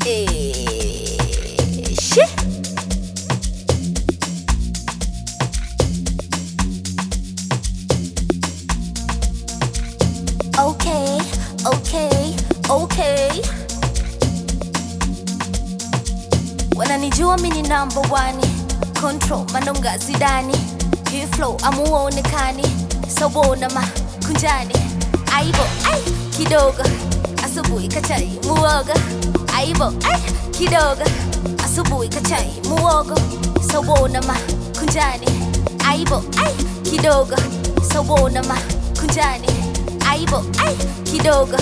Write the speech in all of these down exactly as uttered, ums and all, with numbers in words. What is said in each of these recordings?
Eh, shit. Okay, okay, okay. Wananijua mini number one. Control manonga zidani. Hii flow amuonekani. Sawona ma kunjani. Aibo, ai, kidogo. Asubuhi kachai muoga. Aibo, ai, kidogo. Asubuhi kachai muogo. Sawona ma kunjani. Aibo, ai, kidogo. Sawona ma kunjani. Aibo, ai, kidogo.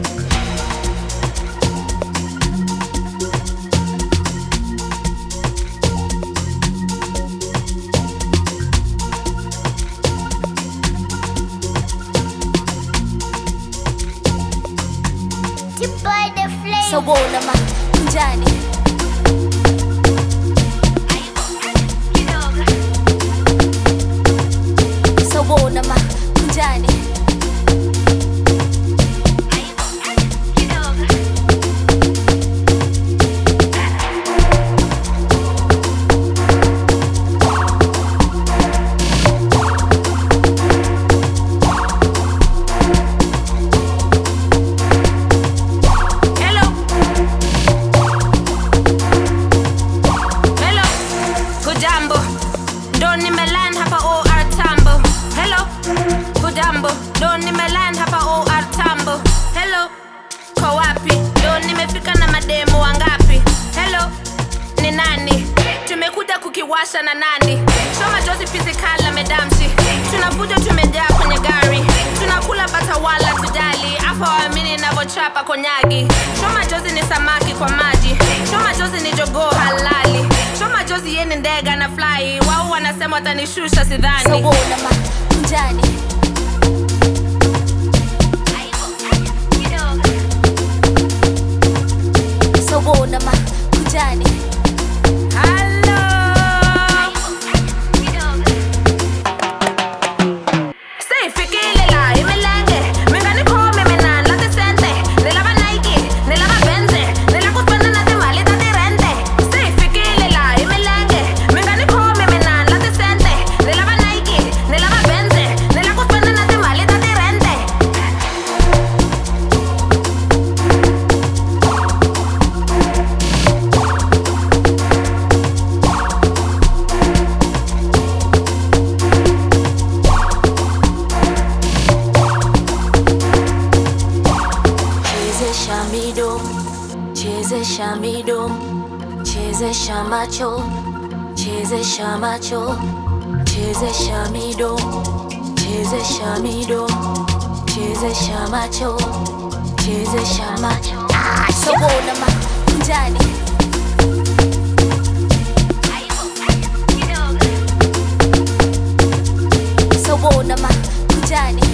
Sawona ma kunjani. Sawona ma kunjani. Ndo nimeland hapa O R Tambo. Hello, kwa wapi? Ndo nimefika na mademo wangapi? Hello, ni nani? Tumekuja kukiwasha na nani? Shoma Jozi physical na medamshi. Tunavuja tumejaa kwenye gari. Tunakula bata wala tujali. Afa waamini navochapa konyagi. Shoma Jozi ni samaki kwa maji. Shoma Jozi ni jogoo halali. Shoma Jozi yeni ndega na fly. Wao wanasema watanishusha sidhani. Sawona ma kunjani. Sawona ma kunjani. Hello. Say fikile la imelenge. Mengani kome menan la decente. Nilava Nike, nilava Benze. Nilakupenda na temali da dirente. Say fikile la imelenge. Mengani kome menan la decente. Nilava Nike, nilava Benze. Nilakupenda na temali da dirente. Chezesha midomo, chezesha midomo, chezesha macho, chezesha macho, chezesha midomo, chezesha midomo, chezesha macho, chezesha macho. Sawona ma kunjani. Sawona ma kunjani.